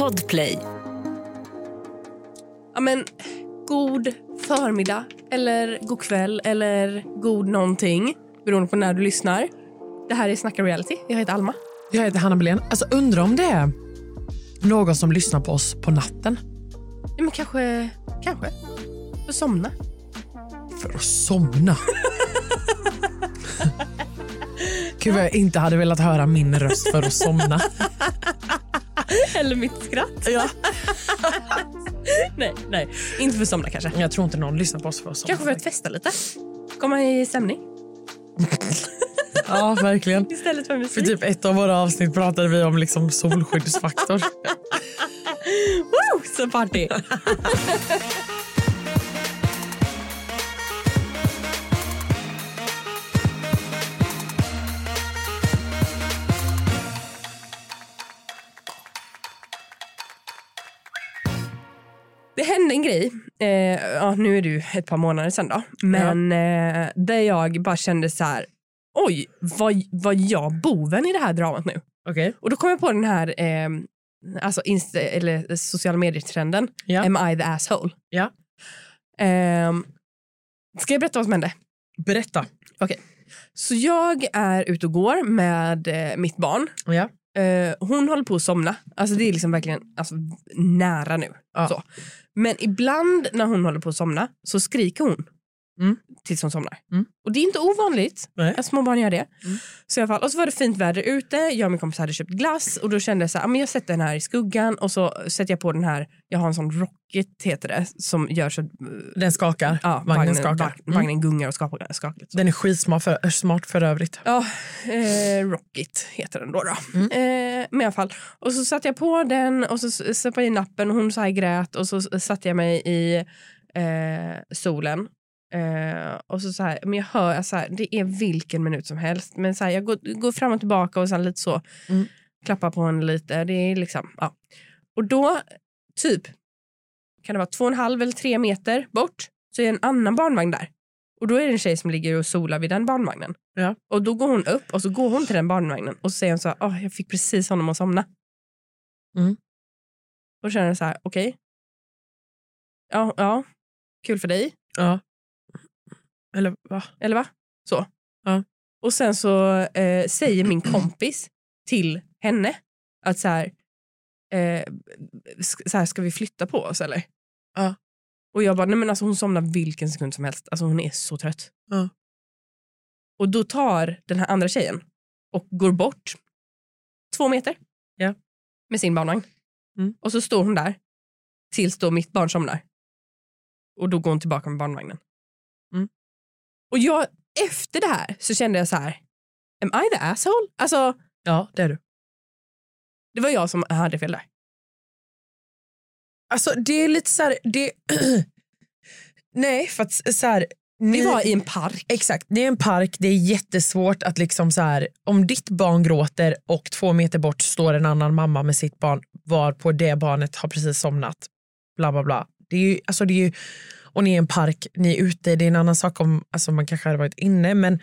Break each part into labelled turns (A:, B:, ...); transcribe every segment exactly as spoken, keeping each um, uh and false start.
A: Podplay.
B: Ja, men god förmiddag eller god kväll eller god någonting beroende på när du lyssnar. Det här är Snacka Reality. Jag heter Alma.
C: Jag heter Hanna Belén. Alltså undrar om det är någon som lyssnar på oss på natten.
B: Ja, men kanske, kanske. För att somna.
C: För att somna? Gud, jag inte hade velat höra min röst för att somna.
B: Eller mitt skratt.
C: Ja.
B: nej, nej. Inte för att somna kanske.
C: Jag tror inte någon lyssnar på oss för att somna.
B: Kanske för att festa lite. Komma i stämning.
C: Ja, verkligen.
B: Istället för musik.
C: För typ ett av våra avsnitt pratade vi om liksom solskyddsfaktor.
B: Woo, så party. Det hände en grej, eh, ja, nu är det ju ett par månader sedan då, men ja. eh, där jag bara kände så här: oj, vad, vad jag boven i det här dramat nu.
C: Okay.
B: Och då kom jag på den här eh, alltså insta- eller sociala medier-trenden,
C: ja.
B: Am I the asshole?
C: Ja.
B: Eh, ska jag berätta vad som hände?
C: Berätta.
B: Okej, okay. Så jag är ute och går med eh, mitt barn.
C: Ja.
B: Uh, hon håller på att somna. Alltså det är liksom verkligen alltså, nära nu.
C: Ja.
B: Så. Men ibland när hon håller på att somna så skriker hon
C: mm.
B: tills hon somnar.
C: Mm.
B: Och det är inte ovanligt
C: Nej.
B: att små barn gör det.
C: Mm.
B: Så i alla fall, och så var det fint väder ute. Jag och min kompis hade köpt glass och då kände jag så här, men jag sätter den här i skuggan och så sätter jag på den här, jag har en sån rocket heter det, som gör så
C: den skakar.
B: Ja,
C: vagnen,
B: vagnen
C: skakar.
B: Vagn,
C: mm.
B: vagnen gungar och skakar, skakar.
C: Den är skitsmart för, smart för övrigt.
B: Ja, eh, Rocket heter den då. då.
C: Mm.
B: Eh, men i alla fall. Och så satte jag på den och så satte jag i nappen och hon så här grät och så satte jag mig i eh, solen. Eh, och så så här, men jag hör så här, det är vilken minut som helst. Men så här, jag går, går fram och tillbaka och sen lite så
C: mm.
B: klappar på henne lite. Det är liksom, ja. Och då, typ, kan det vara två och en halv eller tre meter bort så är en annan barnvagn där. Och då är det en tjej som ligger och solar vid den barnvagnen.
C: Ja.
B: Och då går hon upp och så går hon till den barnvagnen. Och så säger hon så här, åh, jag fick precis honom att somna.
C: Mm.
B: Och då känner jag så här, okej. Okay. Ja, ja, kul för dig.
C: Ja. Eller va?
B: Eller va? Så.
C: Ja.
B: Och sen så eh, säger min kompis till henne att så här, eh, så här, ska vi flytta på oss eller?
C: Ja.
B: Och jag bara, nej men alltså hon somnar vilken sekund som helst. Alltså hon är så trött.
C: Ja.
B: Och då tar den här andra tjejen och går bort två meter.
C: Ja.
B: Med sin barnvagn.
C: Mm.
B: Och så står hon där tills då mitt barn somnar. Och då går hon tillbaka med barnvagnen.
C: Mm.
B: Och jag, efter det här så kände jag så här, am I the asshole? Alltså,
C: ja, det är du.
B: Det var jag som hade fel där.
C: Alltså det är lite så här, det nej, för att så här, ni...
B: Vi var i en park.
C: Exakt, det är en park, det är jättesvårt att liksom så här, om ditt barn gråter och två meter bort står en annan mamma med sitt barn var på det barnet har precis somnat, bla bla bla. Det är ju, alltså det är ju, och ni är i en park, ni är ute, det är en annan sak om alltså man kanske hade varit inne, men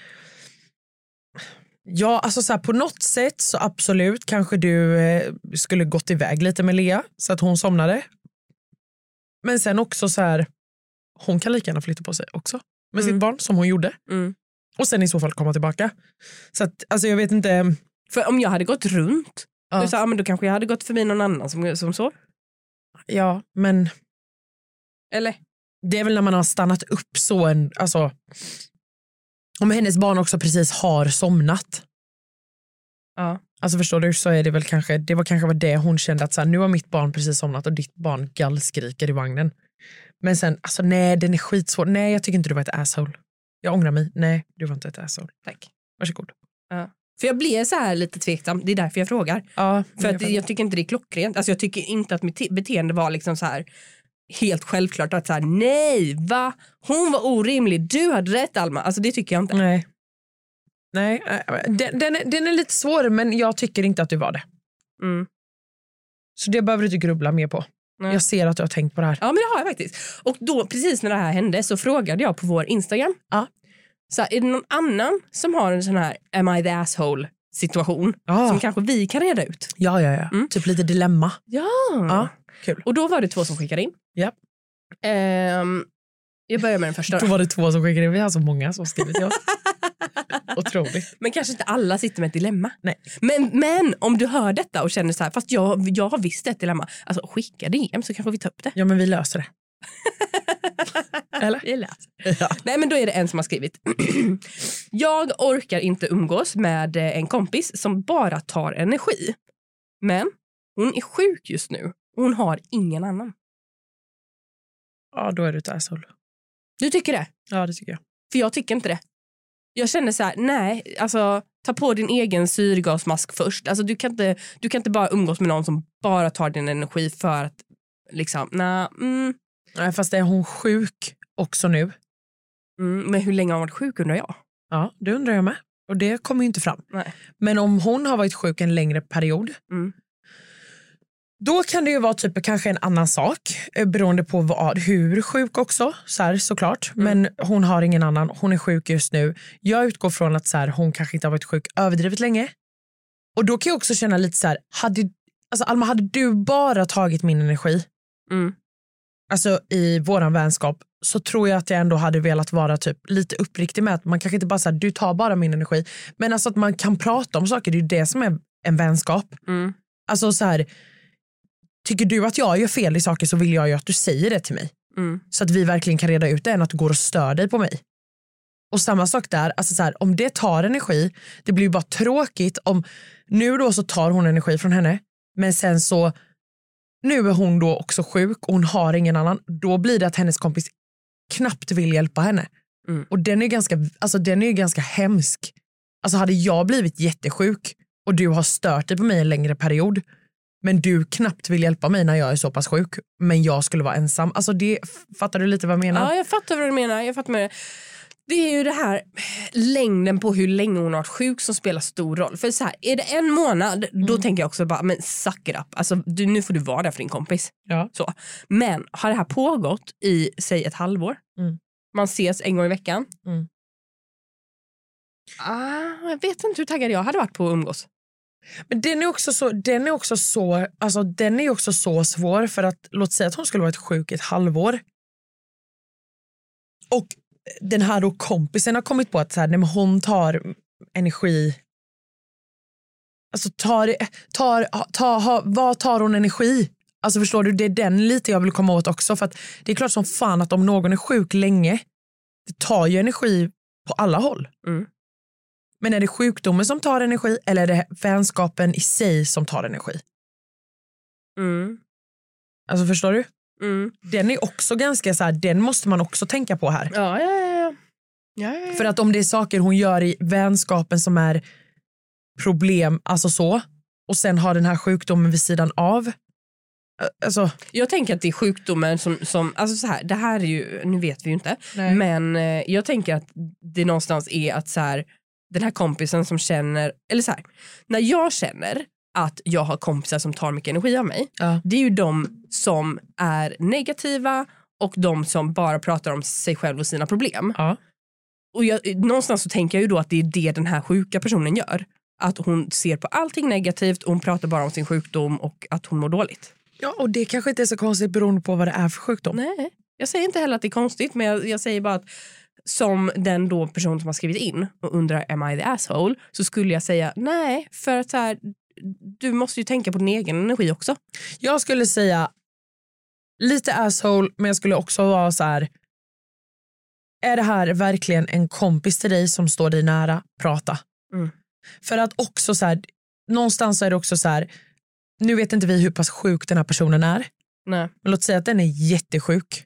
C: ja, alltså så här, på något sätt så absolut kanske du eh, skulle gått iväg lite med Lea så att hon somnade. Men sen också så här, hon kan lika gärna flytta på sig också med
B: mm.
C: sitt barn som hon gjorde.
B: Mm.
C: Och sen i så fall komma tillbaka. Så att, alltså jag vet inte.
B: För om jag hade gått runt,
C: ja.
B: då, så, ja, men då kanske jag hade gått förbi någon annan som, som så.
C: Ja, men.
B: Eller?
C: Det är väl när man har stannat upp så en, alltså. Om hennes barn också precis har somnat.
B: Ja.
C: Alltså förstår du, så är det väl kanske, det var kanske var det hon kände att så här, nu har mitt barn precis somnat och ditt barn gallskriker i vagnen. Men sen, alltså nej, den är skitsvår. Nej, jag tycker inte du var ett asshole. Jag ångrar mig. Nej, du var inte ett asshole.
B: Tack.
C: Varsågod.
B: Ja. För jag blev så här lite tveksam. Det är därför jag frågar.
C: Ja,
B: för att jag tycker inte det är klockrent. Alltså jag tycker inte att mitt beteende var liksom så här helt självklart att så här, nej, va? Hon var orimlig. Du hade rätt, Alma. Alltså det tycker jag inte.
C: Nej. Nej, den, den, är, den är lite svår, men jag tycker inte att du var det.
B: Mm.
C: Så det behöver du inte grubbla mer på. Nej. Jag ser att du har tänkt på det här.
B: Ja, men det har jag faktiskt. Och då, precis när det här hände, så frågade jag på vår Instagram.
C: Ja.
B: Så här, är det någon annan som har en sån här am I the asshole situation
C: Ja.
B: som kanske vi kan reda ut.
C: Ja, ja, ja.
B: Mm.
C: Typ lite dilemma.
B: Ja.
C: Ja, kul.
B: Och då var det två som skickade in.
C: Ja.
B: Ehm, jag börjar med den första.
C: Då var det två som skickade in. Vi har så många som skrivit till oss. Otroligt.
B: Men kanske inte alla sitter med ett dilemma.
C: Nej.
B: Men, men om du hör detta och känner så här, fast jag, jag har visst ett dilemma. Alltså skicka D M så kanske vi tar upp det.
C: Ja, men vi löser det. Eller?
B: Vi läser.
C: Ja.
B: Nej, men då är det en som har skrivit. Jag orkar inte umgås med en kompis som bara tar energi. Men hon är sjuk just nu. Hon har ingen annan.
C: Ja, då är du ett asshole.
B: Du tycker det?
C: Ja, det tycker jag.
B: För jag tycker inte det. Jag känner så här, nej, alltså ta på din egen syrgasmask först. Alltså du kan inte, du kan inte bara umgås med någon som bara tar din energi för att liksom, nej. Mm,
C: Nej, fast är hon sjuk också nu?
B: mm, men hur länge har hon varit sjuk undrar jag?
C: Ja, det undrar jag med. Och det kommer ju inte fram.
B: Nej.
C: Men om hon har varit sjuk en längre period,
B: Mm.
C: då kan det ju vara typ kanske en annan sak. eh, Beroende på vad, hur sjuk också, så här, såklart.
B: Mm.
C: Men hon har ingen annan, hon är sjuk just nu. Jag utgår från att så här, hon kanske inte har varit sjuk överdrivet länge. Och då kan jag också känna lite så här, hade, alltså Alma, hade du bara tagit min energi,
B: Mm.
C: alltså i våran vänskap, så tror jag att jag ändå hade velat vara typ lite uppriktig med att man kanske inte bara säger du tar bara min energi, men alltså att man kan prata om saker, det är ju det som är en vänskap.
B: Mm.
C: Alltså så här, tycker du att jag gör fel i saker så vill jag ju att du säger det till mig.
B: Mm.
C: Så att vi verkligen kan reda ut det än att du går och stör dig på mig. Och samma sak där, alltså så här, om det tar energi, det blir ju bara tråkigt om, nu då så tar hon energi från henne, men sen så nu är hon då också sjuk och hon har ingen annan, då blir det att hennes kompis knappt vill hjälpa henne.
B: Mm.
C: Och den är ganska, alltså den är ganska hemsk. Alltså hade jag blivit jättesjuk och du har stört dig på mig en längre period, men du knappt vill hjälpa mig när jag är så pass sjuk, men jag skulle vara ensam. Alltså det, fattar du lite vad jag menar?
B: Ja, jag fattar vad du menar. Jag fattar med det. Det är ju det här längden på hur länge hon har varit sjuk som spelar stor roll. För så här, är det en månad, mm. då tänker jag också bara, men suck it up. Alltså, du, nu får du vara där för din kompis.
C: Ja.
B: Så. Men har det här pågått i, säg ett halvår?
C: Mm.
B: Man ses en gång i veckan.
C: Mm.
B: Ah, jag vet inte hur taggad jag hade varit på att umgås.
C: Men den är också så, den är också så, alltså den är också så svår, för att låt säga att hon skulle varit sjuk ett halvår. Och den här då kompisen har kommit på att så här, när hon tar energi, alltså tar, tar, tar, tar, vad tar hon energi? Alltså förstår du, det är den lite jag vill komma åt också, för att det är klart som fan att om någon är sjuk länge, det tar ju energi på alla håll.
B: Mm.
C: Men är det sjukdomen som tar energi eller är det vänskapen i sig som tar energi?
B: Mm.
C: Alltså förstår du?
B: Mm.
C: Den är också ganska så här, den måste man också tänka på här.
B: Ja, ja, ja. ja, ja, ja.
C: För att om det är saker hon gör i vänskapen som är problem, alltså så, och sen har den här sjukdomen vid sidan av. Alltså.
B: Jag tänker att det är sjukdomen som, som alltså så här, det här är ju, nu vet vi ju inte,
C: Nej.
B: men eh, jag tänker att det någonstans är att så här, den här kompisen som känner, eller så här, när jag känner att jag har kompisar som tar mycket energi av mig,
C: Ja.
B: det är ju de som är negativa och de som bara pratar om sig själv och sina problem.
C: Ja.
B: Och jag, någonstans så tänker jag ju då att det är det den här sjuka personen gör. Att hon ser på allting negativt och hon pratar bara om sin sjukdom och att hon mår dåligt.
C: Ja, och det kanske inte är så konstigt beroende på vad det är för sjukdom.
B: Nej, jag säger inte heller att det är konstigt, men jag, jag säger bara att som den då person som har skrivit in och undrar am I the asshole, så skulle jag säga nej, för att så här, du måste ju tänka på din egen energi också.
C: Jag skulle säga lite asshole, men jag skulle också vara så här, är det här verkligen en kompis till dig som står dig nära? Prata.
B: Mm.
C: För att också så här, någonstans är det också så här, nu vet inte vi hur pass sjuk den här personen är.
B: Nej.
C: Men låt säga att den är jättesjuk.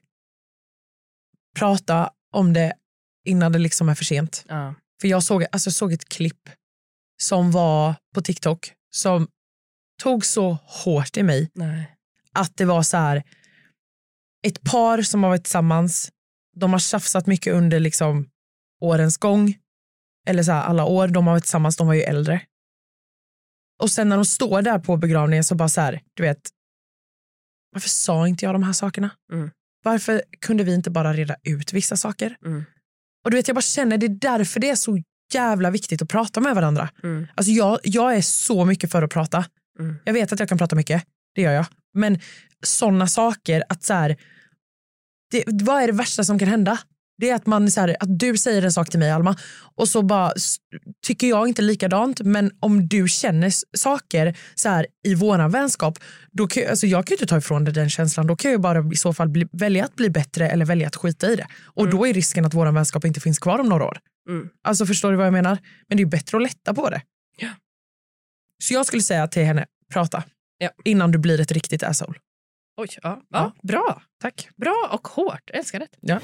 C: Prata om det innan det liksom är för sent.
B: Ja.
C: För jag såg, alltså jag såg ett klipp som var på TikTok som tog så hårt i mig.
B: Nej.
C: Att det var så här, ett par som har varit tillsammans, de har tjafsat mycket under liksom årens gång, eller så här, alla år de har varit tillsammans, de var ju äldre. Och sen när de står där på begravningen så bara så här, du vet, varför sa inte jag de här sakerna?
B: Mm.
C: Varför kunde vi inte bara reda ut vissa saker?
B: Mm.
C: Och du vet, jag bara känner, det är därför det är så jävla viktigt att prata med varandra.
B: Mm.
C: Alltså jag, jag är så mycket för att prata.
B: Mm.
C: Jag vet att jag kan prata mycket, det gör jag. Men sådana saker, att så här, det, vad är det värsta som kan hända? Det är att, man, så här, att du säger en sak till mig, Alma, och så bara tycker jag inte likadant, men om du känner saker så här, i våran vänskap, då kan, alltså jag kan ju inte ta ifrån dig den känslan, då kan jag bara i så fall bli, välja att bli bättre eller välja att skita i det. Och mm. då är risken att våran vänskap inte finns kvar om några år. Mm. Alltså förstår du vad jag menar? Men det är bättre att lätta på det.
B: Ja.
C: Så jag skulle säga till henne, prata.
B: Ja.
C: Innan du blir ett riktigt asshole.
B: Oj, ja. ja. Bra.
C: Tack.
B: Bra och hårt, jag älskar det.
C: Ja.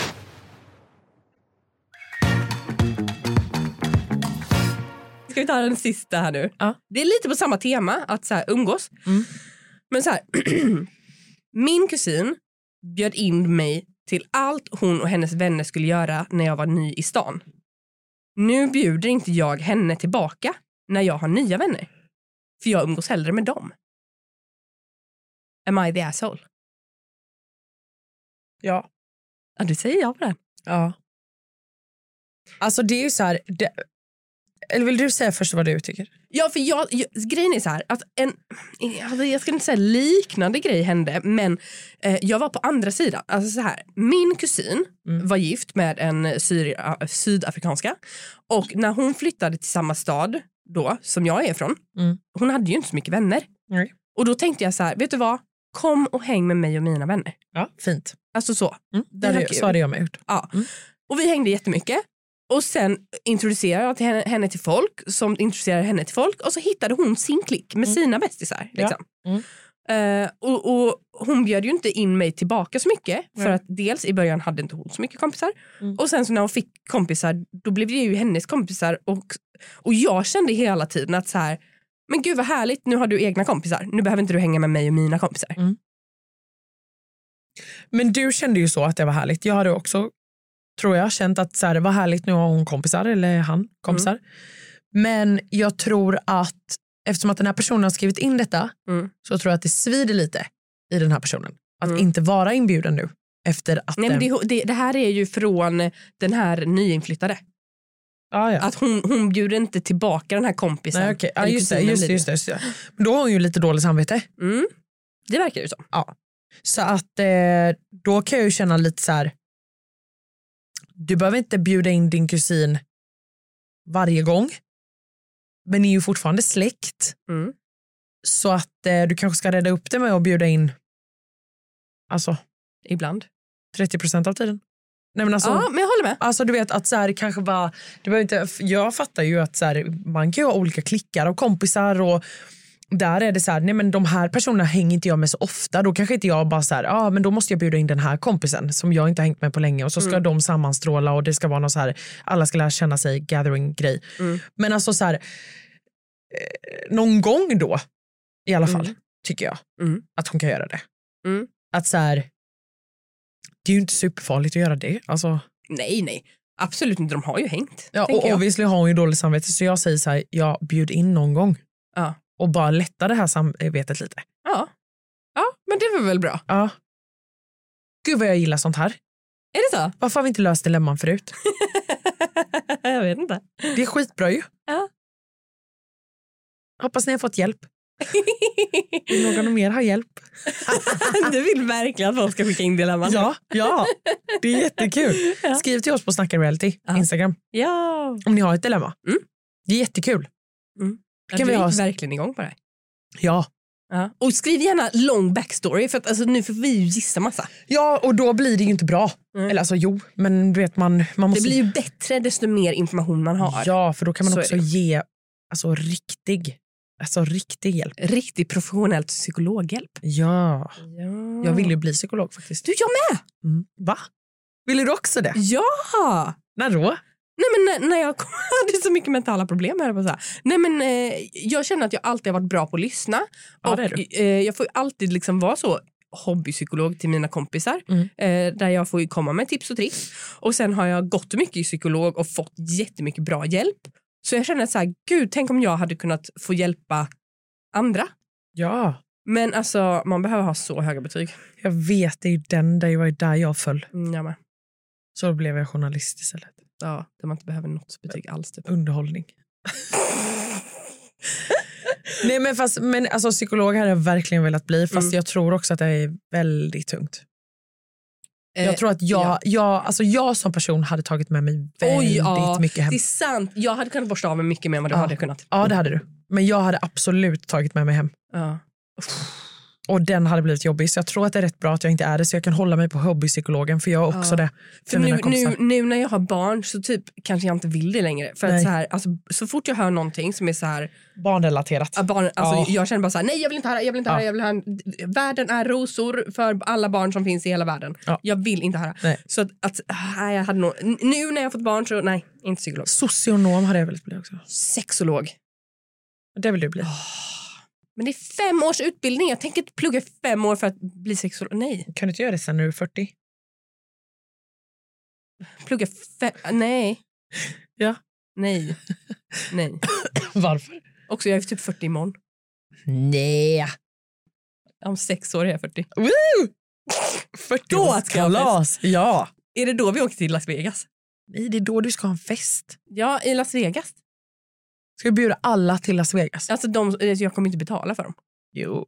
B: Ska vi ta den sista här nu?
C: Ja.
B: Det är lite på samma tema, att så här, umgås.
C: Mm.
B: Men så här, min kusin bjöd in mig till allt hon och hennes vänner skulle göra när jag var ny i stan. Nu bjuder inte jag henne tillbaka när jag har nya vänner. För jag umgås hellre med dem. Am I the asshole?
C: Ja.
B: Ja, du säger jag på den.
C: Ja. Alltså det är ju så här... Det, eller vill du säga först vad du tycker?
B: Ja, för jag, jag, grejen är så här att en, alltså jag ska inte säga liknande grej hände, men eh, jag var på andra sidan. Alltså så här, min kusin mm. var gift med en syria, sydafrikanska, och när hon flyttade till samma stad då som jag är från, mm. hon hade ju inte så mycket vänner.
C: Mm.
B: Och då tänkte jag så här, vet du vad? Kom och häng med mig och mina vänner.
C: Ja, fint.
B: Alltså så.
C: Mm. Det det, så hade jag med gjort.
B: Ja. Mm. Och vi hängde jättemycket. Och sen introducerade jag till henne, henne till folk som introducerade henne till folk, och så hittade hon sin klick med mm. sina bästisar. Liksom. Ja. Mm. Uh, och, och hon bjöd ju inte in mig tillbaka så mycket, för mm. att dels i början hade inte hon så mycket kompisar, mm. och sen så när hon fick kompisar, då blev det ju hennes kompisar, och, och jag kände hela tiden att så här, men gud vad härligt, nu har du egna kompisar, nu behöver inte du hänga med mig och mina kompisar.
C: Mm. Men du kände ju så att det var härligt. Jag hade också, tror jag, känt att så här, det var härligt, nu har hon kompisar, eller han kompisar. Mm. Men jag tror att eftersom att den här personen har skrivit in detta, mm. så tror jag att det svider lite i den här personen. Att mm. inte vara inbjuden nu. Efter att
B: Nej, men det, det, det här är ju från den här nyinflyttade.
C: Ah, ja.
B: Att hon, hon bjuder inte tillbaka den här kompisen.
C: Nej, okay. ah, just, det, just, det, just, det, just det. Men då har hon ju lite dåligt samvete.
B: Mm. Det verkar ju så.
C: Ja. Så att eh, då kan jag ju känna lite så här. Du behöver inte bjuda in din kusin varje gång. Men ni är ju fortfarande släkt. Mm. Så att eh, du kanske ska rädda upp det med att bjuda in, alltså,
B: ibland
C: trettio procent av tiden. Nej, men alltså,
B: ja, men jag håller med.
C: Alltså du vet att så här, kanske bara, du behöver inte, jag fattar ju att så här, man kan ju ha olika klickar och kompisar, och där är det så här, nej men de här personerna hänger inte jag med så ofta, då kanske inte jag bara så här, ja ah, men då måste jag bjuda in den här kompisen som jag inte har hängt med på länge, och så ska mm. de sammanstråla, och det ska vara någon så här, alla ska lära känna sig gathering grej. Mm. Men alltså så här, eh, någon gång då i alla fall, mm. tycker jag mm. att hon kan göra det. Mm. Att så här, det är ju inte superfarligt att göra det. Alltså,
B: nej, nej. Absolut inte, de har ju hängt.
C: Ja, och obviously har hon ju dåligt samvete, så jag säger så här, jag bjud in någon gång.
B: Ja.
C: Och bara lätta det här samvetet lite.
B: Ja. Ja, men det var väl bra.
C: Ja. Gud vad jag gillar sånt här.
B: Är det så?
C: Varför har vi inte löst dilemman förut?
B: Jag vet inte.
C: Det är skitbra ju.
B: Ja.
C: Hoppas ni har fått hjälp. Vill någon mer ha hjälp?
B: Du vill verkligen att folk ska skicka in dilemman.
C: Ja, ja. Det är jättekul. Ja. Skriv till oss på Snacka Reality, ja. Instagram.
B: Ja.
C: Om ni har ett dilemma.
B: Mm.
C: Det är jättekul.
B: Mm. Ja, kan du vi ha... verkligen igång på det.
C: Ja.
B: Ja. Och skriv gärna lång backstory, för att alltså, nu får vi ju gissa massa.
C: Ja, och då blir det ju inte bra. Mm. Eller alltså jo, men du vet man, man måste...
B: Det blir ju bättre desto mer information man har.
C: Ja, för då kan man så också ge alltså riktig Alltså riktig hjälp.
B: Riktig professionellt psykologhjälp.
C: Ja.
B: ja.
C: Jag vill ju bli psykolog faktiskt.
B: Du, jag med!
C: Mm. Va? Vill du också det?
B: Ja!
C: När då?
B: Nej, men när, när jag hade så mycket mentala problem här på så här. Nej, men eh, jag känner att jag alltid har varit bra på att lyssna.
C: Ja,
B: och
C: det är du.
B: Eh, jag får alltid liksom vara så hobbypsykolog till mina kompisar. Mm. Eh, där jag får komma med tips och tricks. Och sen har jag gått mycket i psykolog och fått jättemycket bra hjälp. Så jag känner så här, gud, tänk om jag hade kunnat få hjälpa andra.
C: Ja.
B: Men alltså, man behöver ha så höga betyg.
C: Jag vet, det är ju den, det var ju där jag föll.
B: Mm, jag med.
C: Så då blev jag journalist istället.
B: Ja, där man inte behöver något betyg alls. Typ.
C: Underhållning. Nej men fast men alltså psykolog hade jag verkligen velat bli fast mm. jag tror också att det är väldigt tungt. Eh, jag tror att jag, ja. jag, alltså jag som person hade tagit med mig väldigt Oj, ja, mycket hem.
B: Det är sant. Jag hade kunnat borsta av mig mycket mer än vad du
C: ja.
B: hade kunnat.
C: Ja, det hade du. Men jag hade absolut tagit med mig hem.
B: Ja.
C: Och den hade blivit jobbig. Så jag tror att det är rätt bra att jag inte är det. Så jag kan hålla mig på hobbypsykologen. För jag är också ja. det. För,
B: för
C: mina
B: nu, nu, nu när jag har barn så typ kanske jag inte vill det längre. För att så, här, alltså, så fort jag hör någonting som är så här...
C: Barnrelaterat.
B: Barn, alltså,
C: ja.
B: Jag känner bara så här, nej jag vill inte höra, jag vill inte ja. höra, jag vill höra. Världen är rosor för alla barn som finns i hela världen. Ja. Jag vill inte höra. Nej. Så att, att nej, jag hade nog, nu när jag har fått barn så nej, inte psykolog.
C: Socionom hade jag velat bli också.
B: Sexolog.
C: Det vill du bli.
B: Oh. Men det är fem års utbildning. Jag tänker inte plugga fem år för att bli sexolog. Nej.
C: Kan du inte göra det sen när du är fyrtio?
B: Plugga fem... Nej.
C: Ja.
B: Nej. Nej.
C: Varför?
B: Också jag är typ fyrtio imorgon.
C: Nej.
B: Om sex år är jag fyrtio.
C: Woo!
B: fyrtio-årskalas.
C: Ja.
B: Är det då vi åker till Las Vegas?
C: Nej, det är då du ska ha en fest.
B: Ja, i Las Vegas.
C: Ska vi bjuda alla till Las Vegas?
B: Alltså de, jag kommer inte betala för dem.
C: Jo.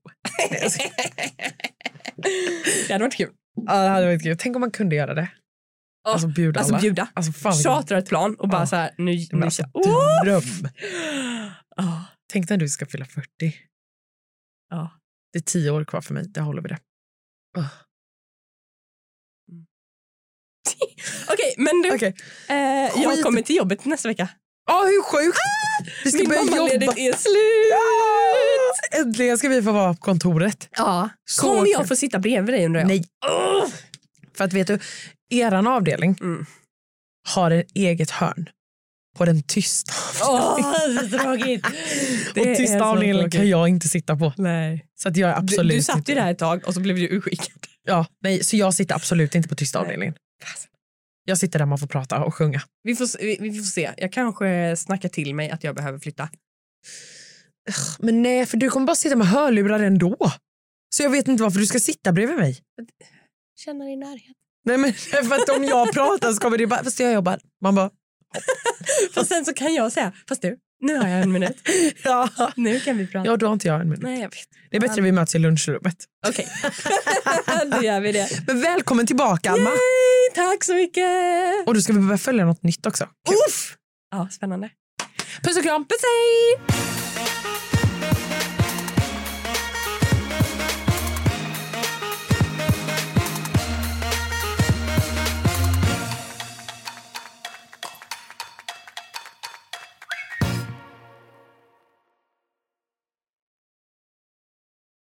B: Det hade varit kul.
C: Ja, det hade varit kul. Tänk om man kunde göra det.
B: Oh,
C: alltså bjuda
B: alltså
C: alla.
B: Bjuda.
C: Alltså fan.
B: Chartra ett plan och bara ja. så här. Nu, nu
C: alltså, dröm. Oh. Tänk när du ska fylla fyrtio.
B: Ja.
C: Det är tio år kvar för mig. Det håller vi det. Oh.
B: Mm. Okej, okay, men du. Okay. Eh, jag kommer till jobbet nästa vecka.
C: Ja, oh, hur sjukt! Ah, vi ska
B: min
C: börja jobba.
B: Är slut.
C: Ah, äntligen ska vi få vara på kontoret.
B: Ja. Så kommer jag få sitta bredvid dig undrar jag?
C: Nej. Oh. För att vet du, eran avdelning mm. har ett eget hörn på den tysta
B: avdelningen. Åh, oh, tråkigt.
C: Och tysta avdelningen kan jag inte sitta på.
B: Nej.
C: Så att jag är absolut
B: du, du satt
C: inte.
B: ju där ett tag och så blev du urskickad.
C: Ja, nej, så jag sitter absolut inte på tysta avdelningen. Jag sitter där man får prata och sjunga.
B: Vi får, vi, vi får se. Jag kanske snackar till mig att jag behöver flytta.
C: Men nej, för du kommer bara sitta med hörlurar ändå. Så jag vet inte varför du ska sitta bredvid mig.
B: Känna dig i närhet.
C: Nej, men för att om jag pratar så kommer det bara, fast jag jobbar. Man bara...
B: Fast sen så kan jag säga, fast du, nu har jag en minut.
C: Ja.
B: Nu kan vi prata.
C: Ja, då har inte jag en minut.
B: Nej, jag vet.
C: Det är bättre att vi möts i lunchrummet.
B: Okej, okay. Då gör vi det.
C: Men välkommen tillbaka, Alma.
B: Yay, tack så mycket.
C: Och då ska vi börja följa något nytt också.
B: Uff! Ja, spännande.
C: Puss och kram.
B: Puss, hej!